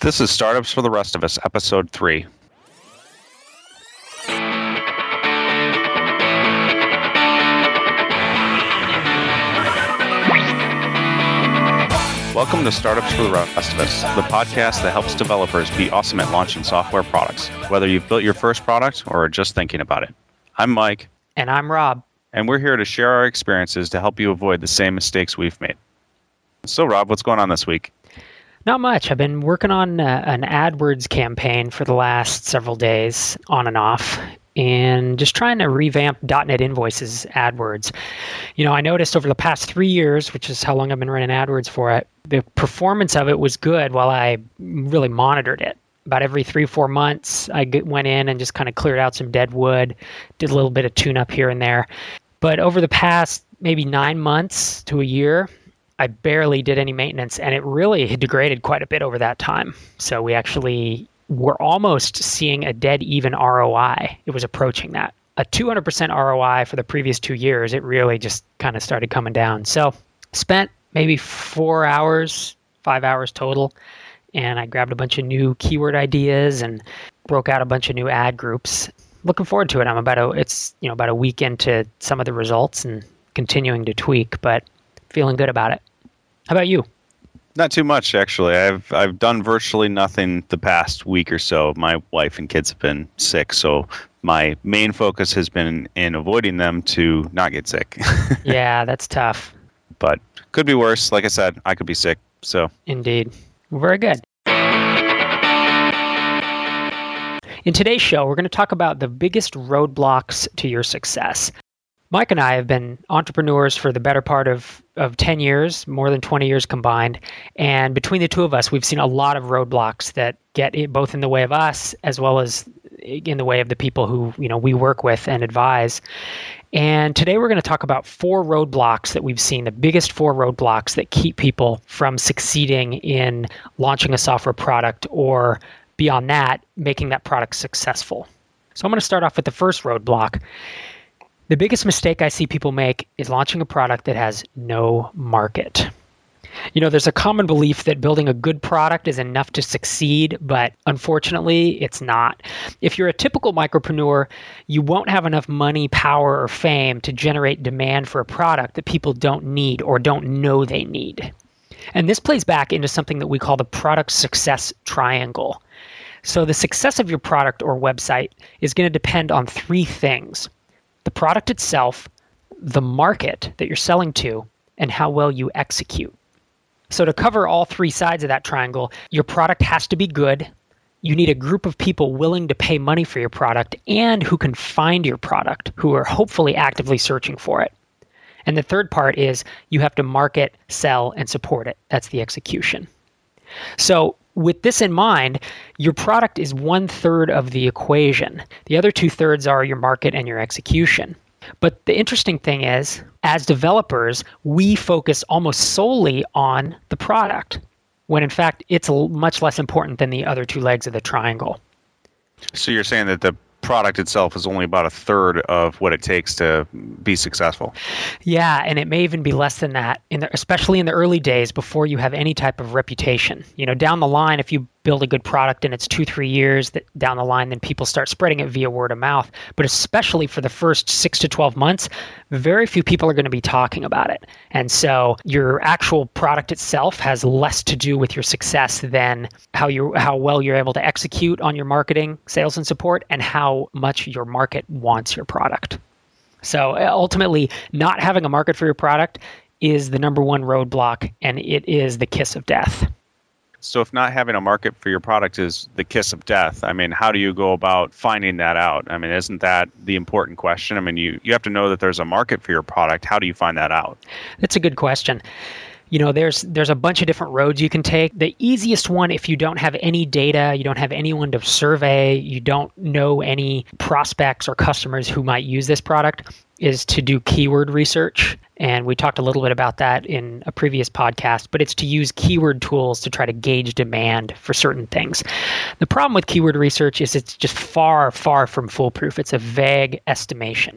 This is Startups for the Rest of Us, Episode 3. Welcome to Startups for the Rest of Us, the podcast that helps developers be awesome at launching software products, whether you've built your first product or are just thinking about it. I'm Mike. And I'm Rob. And we're here to share our experiences to help you avoid the same mistakes we've made. So, Rob, what's going on this week? Not much. I've been working on an AdWords campaign for the last several days, on and off, and just trying to revamp .NET Invoices AdWords. You know, I noticed over the past 3 years, which is how long I've been running AdWords for it, the performance of it was good while I really monitored it. About every 3-4 months, I went in and just kind of cleared out some dead wood, did a little bit of tune-up here and there. But over the past maybe 9 months to a year, I barely did any maintenance, and it really had degraded quite a bit over that time. So we actually were almost seeing a dead even ROI. It was approaching that. A 200% ROI for the previous 2 years, it really just kind of started coming down. So spent maybe 4 hours, 5 hours total, and I grabbed a bunch of new keyword ideas and broke out a bunch of new ad groups. Looking forward to it. I'm about a week into some of the results and continuing to tweak, but feeling good about it. How about you? Not too much, actually. I've done virtually nothing the past week or so. My wife and kids have been sick, so my main focus has been in avoiding them to not get sick. Yeah, that's tough. But could be worse. Like I said, I could be sick. So Indeed. Very good. In today's show, we're going to talk about the biggest roadblocks to your success. Mike and I have been entrepreneurs for the better part of 10 years, more than 20 years combined. And between the two of us, we've seen a lot of roadblocks that get both in the way of us as well as in the way of the people who we work with and advise. And today we're going to talk about 4 roadblocks that we've seen, the biggest 4 roadblocks that keep people from succeeding in launching a software product or beyond that, making that product successful. So I'm going to start off with the first roadblock. The biggest mistake I see people make is launching a product that has no market. You know, there's a common belief that building a good product is enough to succeed, but unfortunately, it's not. If you're a typical micropreneur, you won't have enough money, power, or fame to generate demand for a product that people don't need or don't know they need. And this plays back into something that we call the product success triangle. So the success of your product or website is going to depend on 3 things: the product itself, the market that you're selling to, and how well you execute. So to cover all 3 sides of that triangle, your product has to be good. You need a group of people willing to pay money for your product and who can find your product, who are hopefully actively searching for it. And the third part is you have to market, sell, and support it. That's the execution. So with this in mind, your product is 1/3 of the equation. The other 2/3 are your market and your execution. But the interesting thing is, as developers, we focus almost solely on the product, when in fact, it's much less important than the other 2 legs of the triangle. So you're saying that the product itself is only about 1/3 of what it takes to be successful. Yeah, and it may even be less than that, especially in the early days before you have any type of reputation. You know, down the line, if you build a good product and it's 2-3 years down the line, then people start spreading it via word of mouth. But especially for the first 6 to 12 months, very few people are going to be talking about it. And so your actual product itself has less to do with your success than how well you're able to execute on your marketing, sales, and support, and how much your market wants your product. So ultimately, not having a market for your product is the number 1 roadblock, and it is the kiss of death. So if not having a market for your product is the kiss of death, I mean, how do you go about finding that out? I mean, isn't that the important question? I mean, you have to know that there's a market for your product. How do you find that out? That's a good question. You know, there's a bunch of different roads you can take. The easiest one, if you don't have any data, you don't have anyone to survey, you don't know any prospects or customers who might use this product, is to do keyword research. And we talked a little bit about that in a previous podcast, but it's to use keyword tools to try to gauge demand for certain things. The problem with keyword research is it's just far, far from foolproof. It's a vague estimation.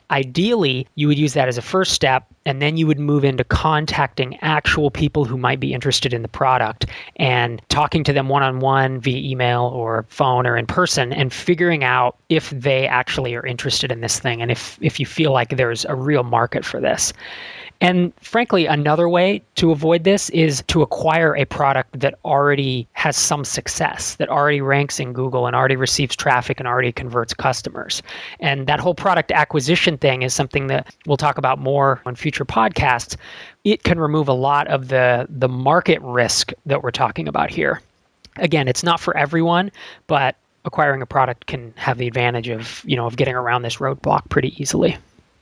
Ideally, you would use that as a first step, and then you would move into contacting actual people who might be interested in the product and talking to them one-on-one via email or phone or in person and figuring out if they actually are interested in this thing and if you feel like there's a real market for this. And frankly, another way to avoid this is to acquire a product that already has some success, that already ranks in Google and already receives traffic and already converts customers. And that whole product acquisition thing is something that we'll talk about more on future podcasts. It can remove a lot of the market risk that we're talking about here. Again, it's not for everyone, but acquiring a product can have the advantage of getting around this roadblock pretty easily.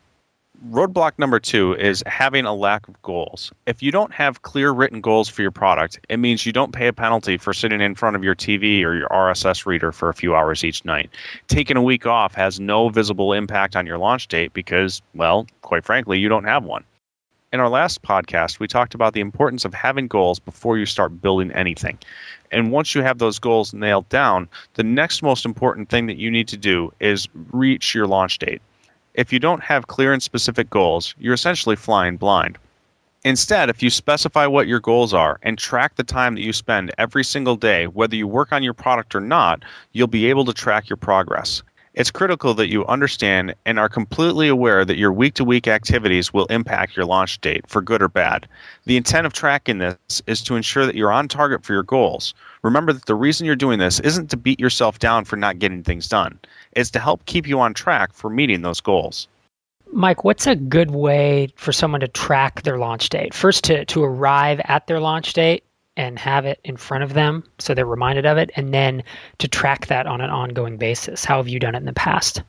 Roadblock number 2 is having a lack of goals. If you don't have clear written goals for your product, it means you don't pay a penalty for sitting in front of your TV or your RSS reader for a few hours each night. Taking a week off has no visible impact on your launch date because, well, quite frankly, you don't have one. In our last podcast, we talked about the importance of having goals before you start building anything. And once you have those goals nailed down, the next most important thing that you need to do is reach your launch date. If you don't have clear and specific goals, you're essentially flying blind. Instead, if you specify what your goals are and track the time that you spend every single day, whether you work on your product or not, you'll be able to track your progress. It's critical that you understand and are completely aware that your week-to-week activities will impact your launch date, for good or bad. The intent of tracking this is to ensure that you're on target for your goals. Remember that the reason you're doing this isn't to beat yourself down for not getting things done. It's to help keep you on track for meeting those goals. Mike, what's a good way for someone to track their launch date? First, to arrive at their launch date and have it in front of them so they're reminded of it, and then to track that on an ongoing basis. How have you done it in the past?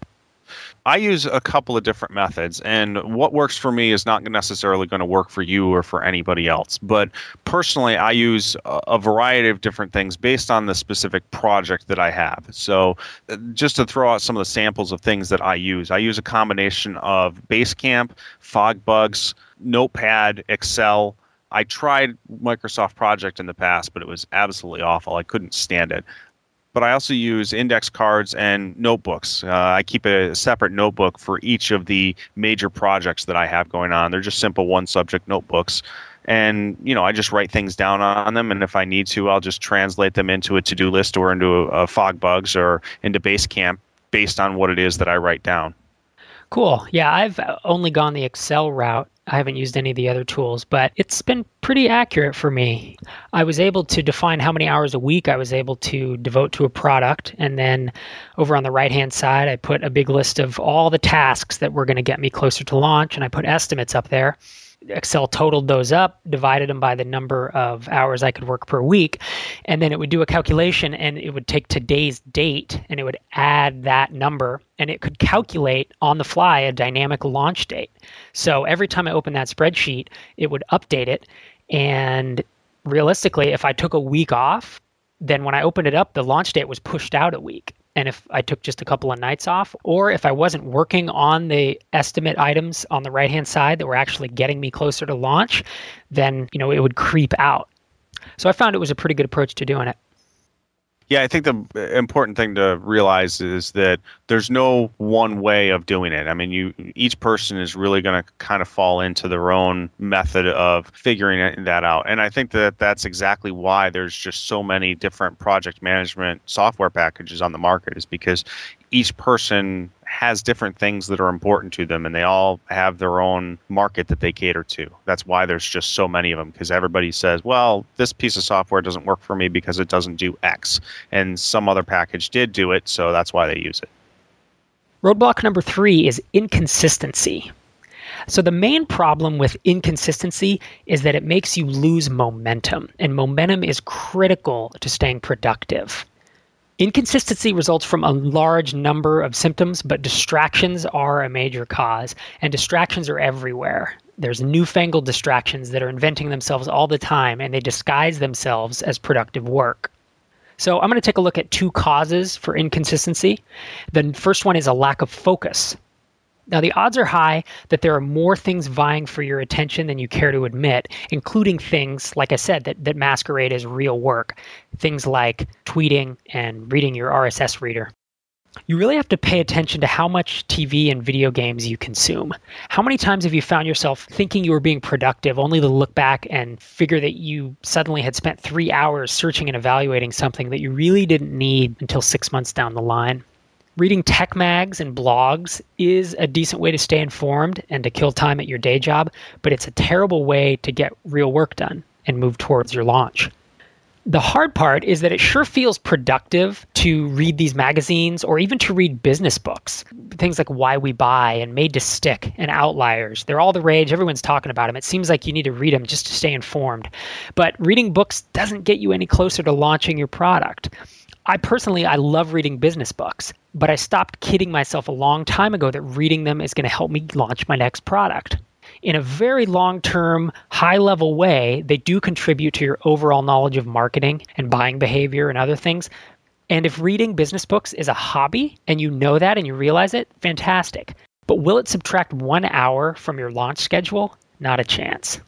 I use a couple of different methods, and what works for me is not necessarily going to work for you or for anybody else. But personally, I use a variety of different things based on the specific project that I have. So just to throw out some of the samples of things that I use a combination of Basecamp, FogBugs, Notepad, Excel. I tried Microsoft Project in the past, but it was absolutely awful. I couldn't stand it. But I also use index cards and notebooks. I keep a separate notebook for each of the major projects that I have going on. They're just simple one-subject notebooks. And, I just write things down on them. And if I need to, I'll just translate them into a to-do list or into a FogBugs or into Basecamp based on what it is that I write down. Cool. Yeah, I've only gone the Excel route. I haven't used any of the other tools, but it's been pretty accurate for me. I was able to define how many hours a week I was able to devote to a product. And then over on the right-hand side, I put a big list of all the tasks that were going to get me closer to launch, and I put estimates up there. Excel totaled those up, divided them by the number of hours I could work per week, and then it would do a calculation, and it would take today's date, and it would add that number, and it could calculate on the fly a dynamic launch date. So every time I opened that spreadsheet, it would update it, and realistically, if I took a week off, then when I opened it up, the launch date was pushed out a week. And if I took just a couple of nights off, or if I wasn't working on the estimate items on the right-hand side that were actually getting me closer to launch, then, it would creep out. So I found it was a pretty good approach to doing it. Yeah, I think the important thing to realize is that there's no one way of doing it. I mean, each person is really going to kind of fall into their own method of figuring that out. And I think that that's exactly why there's just so many different project management software packages on the market, is because each person has different things that are important to them, and they all have their own market that they cater to. That's why there's just so many of them, because everybody says, well, this piece of software doesn't work for me because it doesn't do X, and some other package did do it, so that's why they use it. Roadblock number 3 is inconsistency. So the main problem with inconsistency is that it makes you lose momentum, and momentum is critical to staying productive. Inconsistency results from a large number of symptoms, but distractions are a major cause, and distractions are everywhere. There's newfangled distractions that are inventing themselves all the time, and they disguise themselves as productive work. So I'm going to take a look at 2 causes for inconsistency. The first one is a lack of focus. Now, the odds are high that there are more things vying for your attention than you care to admit, including things, like I said, that masquerade as real work. Things like tweeting and reading your RSS reader. You really have to pay attention to how much TV and video games you consume. How many times have you found yourself thinking you were being productive only to look back and figure that you suddenly had spent 3 hours searching and evaluating something that you really didn't need until 6 months down the line? Reading tech mags and blogs is a decent way to stay informed and to kill time at your day job, but it's a terrible way to get real work done and move towards your launch. The hard part is that it sure feels productive to read these magazines or even to read business books. Things like Why We Buy and Made to Stick and Outliers. They're all the rage. Everyone's talking about them. It seems like you need to read them just to stay informed. But reading books doesn't get you any closer to launching your product. I love reading business books, but I stopped kidding myself a long time ago that reading them is going to help me launch my next product. In a very long-term, high-level way, they do contribute to your overall knowledge of marketing and buying behavior and other things. And if reading business books is a hobby and you know that and you realize it, fantastic. But will it subtract 1 hour from your launch schedule? Not a chance.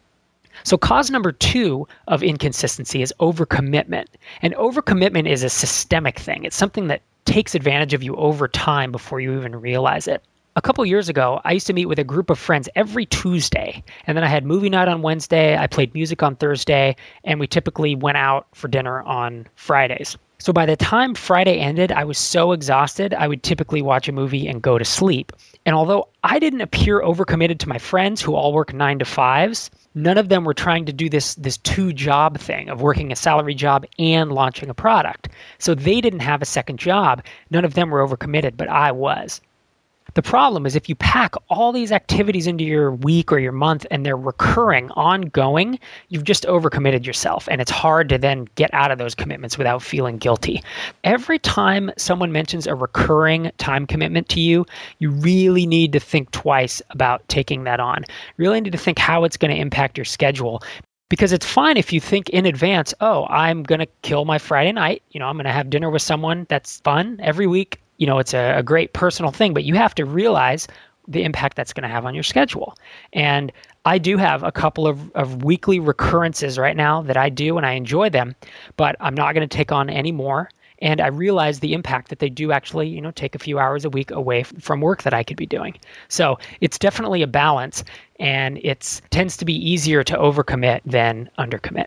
So cause number 2 of inconsistency is overcommitment. And overcommitment is a systemic thing. It's something that takes advantage of you over time before you even realize it. A couple years ago, I used to meet with a group of friends every Tuesday, and then I had movie night on Wednesday, I played music on Thursday, and we typically went out for dinner on Fridays. So by the time Friday ended, I was so exhausted, I would typically watch a movie and go to sleep. And although I didn't appear overcommitted to my friends who all work 9 to 5s, none of them were trying to do this 2-job thing of working a salary job and launching a product. So they didn't have a second job. None of them were overcommitted, but I was. The problem is if you pack all these activities into your week or your month and they're recurring, ongoing, you've just overcommitted yourself. And it's hard to then get out of those commitments without feeling guilty. Every time someone mentions a recurring time commitment to you, you really need to think twice about taking that on. You really need to think how it's going to impact your schedule. Because it's fine if you think in advance, oh, I'm going to kill my Friday night. I'm going to have dinner with someone that's fun every week. It's a great personal thing, but you have to realize the impact that's going to have on your schedule. And I do have a couple of weekly recurrences right now that I do, and I enjoy them, but I'm not going to take on any more. And I realize the impact that they do actually, take a few hours a week away from work that I could be doing. So it's definitely a balance, and it tends to be easier to overcommit than undercommit.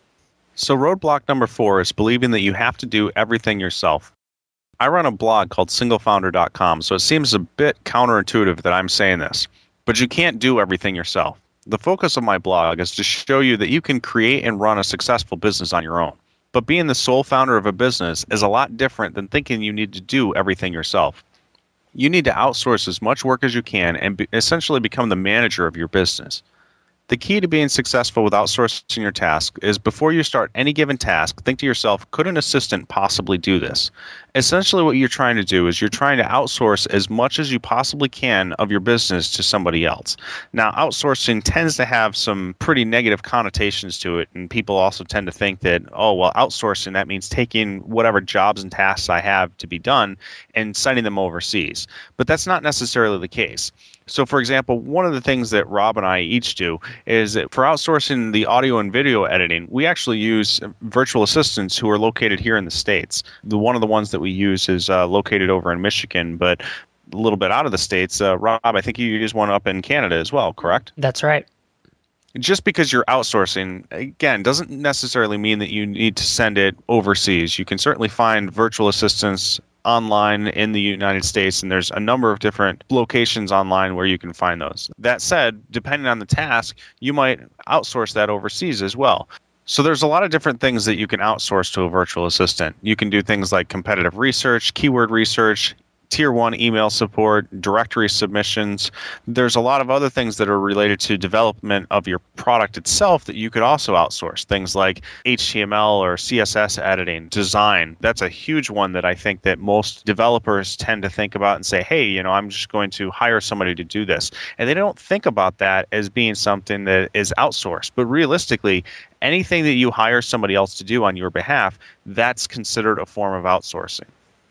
So roadblock number 4 is believing that you have to do everything yourself. I run a blog called singlefounder.com, so it seems a bit counterintuitive that I'm saying this, but you can't do everything yourself. The focus of my blog is to show you that you can create and run a successful business on your own. But being the sole founder of a business is a lot different than thinking you need to do everything yourself. You need to outsource as much work as you can and essentially become the manager of your business. The key to being successful with outsourcing your task is before you start any given task, think to yourself, could an assistant possibly do this? Essentially what you're trying to do is you're trying to outsource as much as you possibly can of your business to somebody else. Now, outsourcing tends to have some pretty negative connotations to it, and people also tend to think that, outsourcing, that means taking whatever jobs and tasks I have to be done and sending them overseas. But that's not necessarily the case. So, for example, one of the things that Rob and I each do is that for outsourcing the audio and video editing, we actually use virtual assistants who are located here in the States. One of the ones that we use is located over in Michigan, but a little bit out of the States. Rob, I think you use one up in Canada as well, correct? That's right. Just because you're outsourcing, again, doesn't necessarily mean that you need to send it overseas. You can certainly find virtual assistants online in the United States, and there's a number of different locations online where you can find those. That said, depending on the task, you might outsource that overseas as well. So there's a lot of different things that you can outsource to a virtual assistant. You can do things like competitive research, keyword research, Tier 1 email support, directory submissions. There's a lot of other things that are related to development of your product itself that you could also outsource. Things like HTML or CSS editing, design. That's a huge one that I think that most developers tend to think about and say, hey, I'm just going to hire somebody to do this. And they don't think about that as being something that is outsourced. But realistically, anything that you hire somebody else to do on your behalf, that's considered a form of outsourcing.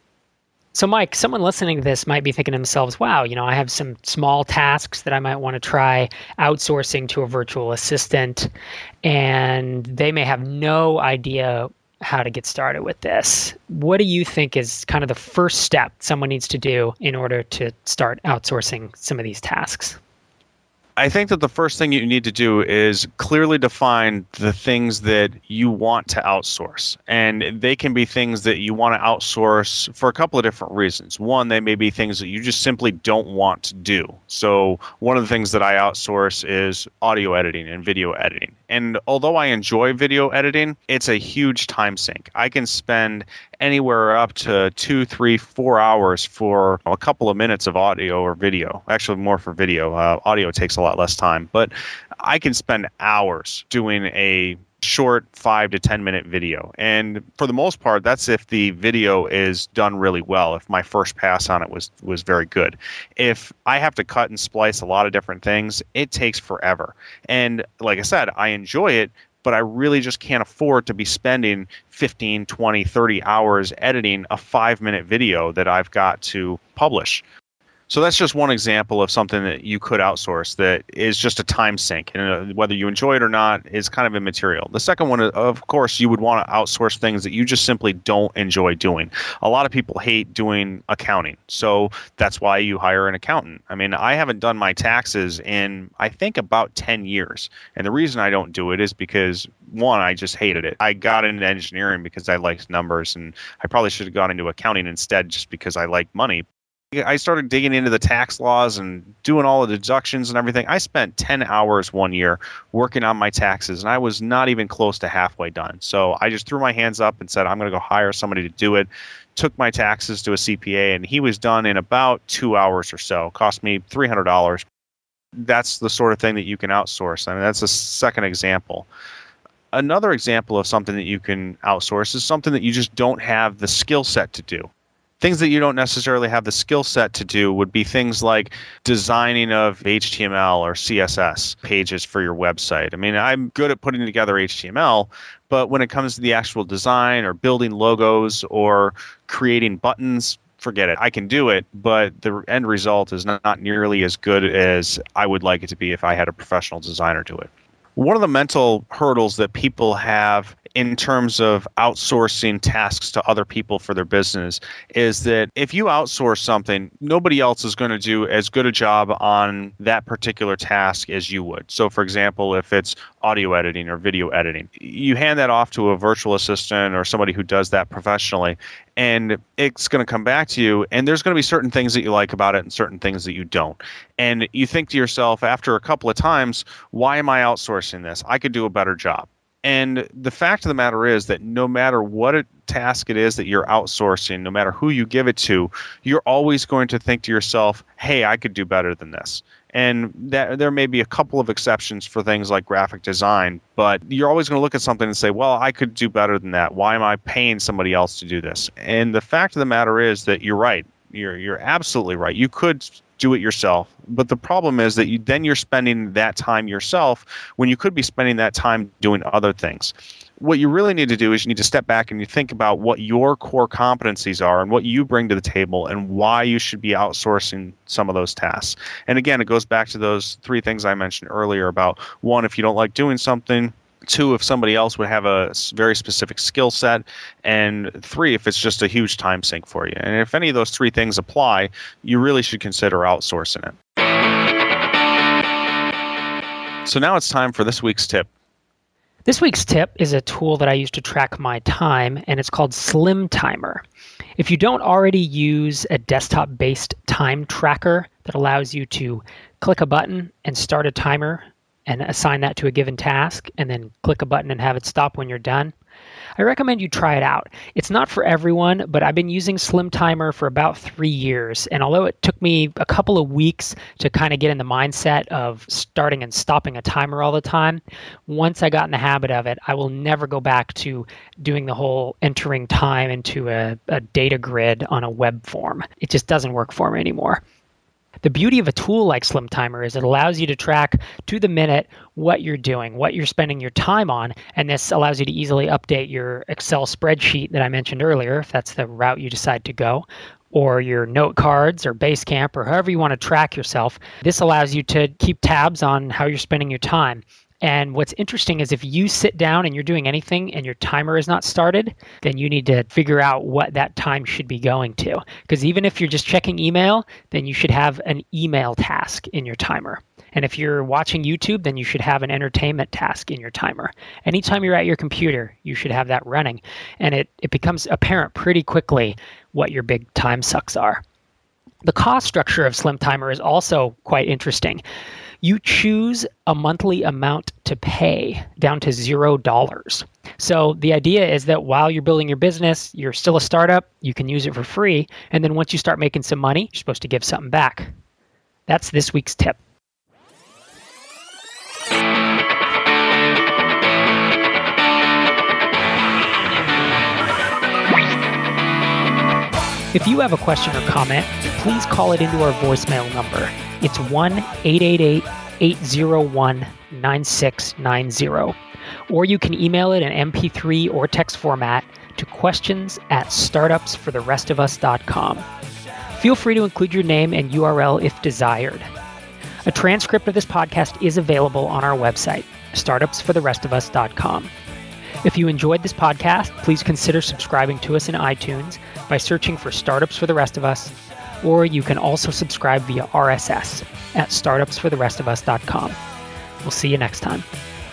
So, Mike, someone listening to this might be thinking to themselves, wow, I have some small tasks that I might want to try outsourcing to a virtual assistant, and they may have no idea how to get started with this. What do you think is kind of the first step someone needs to do in order to start outsourcing some of these tasks? I think that the first thing you need to do is clearly define the things that you want to outsource. And they can be things that you want to outsource for a couple of different reasons. One, they may be things that you just simply don't want to do. So one of the things that I outsource is audio editing and video editing. And although I enjoy video editing, it's a huge time sink. I can spend anywhere up to 2, 3, 4 hours for a couple of minutes of audio or video. Actually, more for video. Audio takes a lot less time. But I can spend hours doing a short 5 to 10 minute video. And for the most part, that's if the video is done really well, if my first pass on it was very good. If I have to cut and splice a lot of different things, it takes forever. And like I said, I enjoy it, but I really just can't afford to be spending 15, 20, 30 hours editing a 5-minute video that I've got to publish. So that's just one example of something that you could outsource that is just a time sink. And whether you enjoy it or not is kind of immaterial. The second one, of course, you would want to outsource things that you just simply don't enjoy doing. A lot of people hate doing accounting. So that's why you hire an accountant. I mean, I haven't done my taxes in, I think, about 10 years. And the reason I don't do it is because, one, I just hated it. I got into engineering because I liked numbers, and I probably should have gone into accounting instead just because I like money. I started digging into the tax laws and doing all the deductions and everything. I spent 10 hours one year working on my taxes, and I was not even close to halfway done. So I just threw my hands up and said, I'm going to go hire somebody to do it. Took my taxes to a CPA, and he was done in about 2 hours or so. Cost me $300. That's the sort of thing that you can outsource. I mean, that's a second example. Another example of something that you can outsource is something that you just don't have the skill set to do. Things that you don't necessarily have the skill set to do would be things like designing of HTML or CSS pages for your website. I mean, I'm good at putting together HTML, but when it comes to the actual design or building logos or creating buttons, forget it. I can do it, but the end result is not nearly as good as I would like it to be if I had a professional designer do it. One of the mental hurdles that people have in terms of outsourcing tasks to other people for their business is that if you outsource something, nobody else is going to do as good a job on that particular task as you would. So, for example, if it's audio editing or video editing, you hand that off to a virtual assistant or somebody who does that professionally, and it's going to come back to you, and there's going to be certain things that you like about it and certain things that you don't. And you think to yourself after a couple of times, why am I outsourcing this? I could do a better job. And the fact of the matter is that no matter what a task it is that you're outsourcing, no matter who you give it to, you're always going to think to yourself, hey, I could do better than this. And that there may be a couple of exceptions for things like graphic design, but you're always going to look at something and say, well, I could do better than that. Why am I paying somebody else to do this? And the fact of the matter is that you're right. You're absolutely right. You could do it yourself. But the problem is that you're spending that time yourself when you could be spending that time doing other things. What you really need to do is you need to step back and you think about what your core competencies are and what you bring to the table and why you should be outsourcing some of those tasks. And again, it goes back to those 3 things I mentioned earlier about, 1, if you don't like doing something, 2, if somebody else would have a very specific skill set, and 3, if it's just a huge time sink for you. And if any of those 3 things apply, you really should consider outsourcing it. So now it's time for this week's tip. This week's tip is a tool that I use to track my time, and it's called Slim Timer. If you don't already use a desktop-based time tracker that allows you to click a button and start a timer and assign that to a given task, and then click a button and have it stop when you're done, I recommend you try it out. It's not for everyone, but I've been using Slim Timer for about 3 years. And although it took me a couple of weeks to kind of get in the mindset of starting and stopping a timer all the time, once I got in the habit of it, I will never go back to doing the whole entering time into a data grid on a web form. It just doesn't work for me anymore. The beauty of a tool like Slim Timer is it allows you to track to the minute what you're doing, what you're spending your time on, and this allows you to easily update your Excel spreadsheet that I mentioned earlier, if that's the route you decide to go, or your note cards or Basecamp or however you want to track yourself. This allows you to keep tabs on how you're spending your time. And what's interesting is if you sit down and you're doing anything and your timer is not started, then you need to figure out what that time should be going to. Because even if you're just checking email, then you should have an email task in your timer. And if you're watching YouTube, then you should have an entertainment task in your timer. Anytime you're at your computer, you should have that running. And it becomes apparent pretty quickly what your big time sucks are. The cost structure of Slim Timer is also quite interesting. You choose a monthly amount to pay down to $0. So the idea is that while you're building your business, you're still a startup, you can use it for free. And then once you start making some money, you're supposed to give something back. That's this week's tip. If you have a question or comment, please call it into our voicemail number. It's 1-888-801-9690. Or you can email it in MP3 or text format to questions@startupsfortherestofus.com. Feel free to include your name and URL if desired. A transcript of this podcast is available on our website, startupsfortherestofus.com. If you enjoyed this podcast, please consider subscribing to us in iTunes by searching for Startups for the Rest of Us, or you can also subscribe via RSS at startupsfortherestofus.com. We'll see you next time.